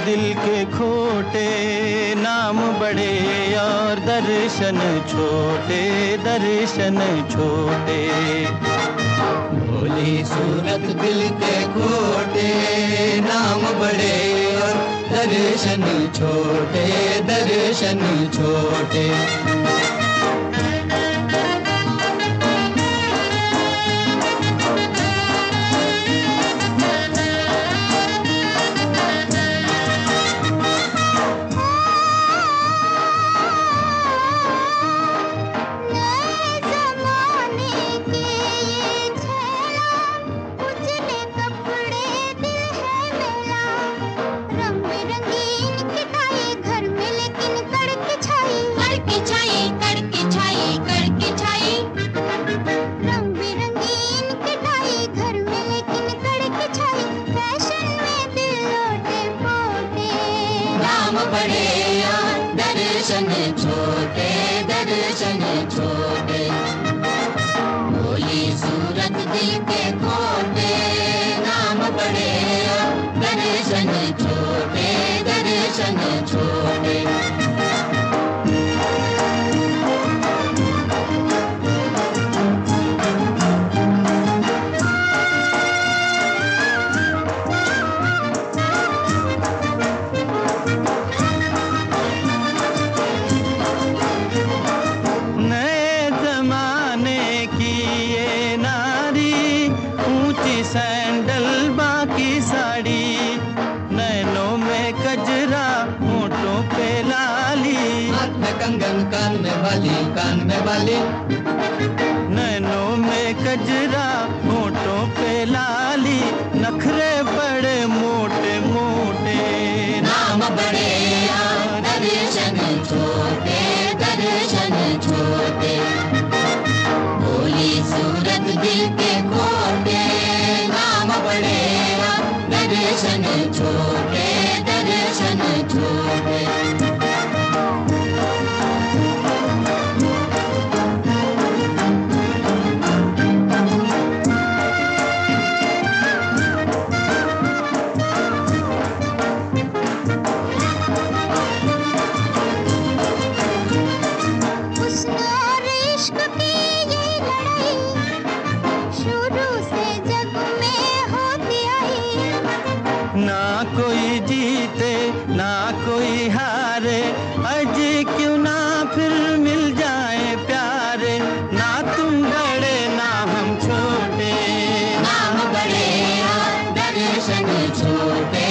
दिल के खोटे, नाम बड़े और दर्शन छोटे, दर्शन छोटे। भोली सूरत दिल के खोटे, नाम बड़े और दर्शन छोटे, दर्शन छोटे। बड़े और दर्शन छोटे, दर्शन छोटे। भोली सूरत दिल के खोटे, नाम बड़े और दर्शन छोटे, दर्शन छोटे। सैंडल बाकी साड़ी, नैनों में कजरा होठों पे लाली, हाथ में कंगन कान में बाली, कान में बाली। नैनों में कजरा होठों पे लाली, नखरे बड़े मोटे मोटे, नाम बड़े और दर्शन छोटे, दर्शन छोटे। भोली सूरत दिल के खोटे, बड़े दर्शन छोटे, दर्शन छोटे। ना कोई जीते ना कोई हारे, अजी क्यों ना फिर मिल जाए प्यारे। ना तुम बड़े ना हम छोटे, नाम बड़े और दर्शन छोटे,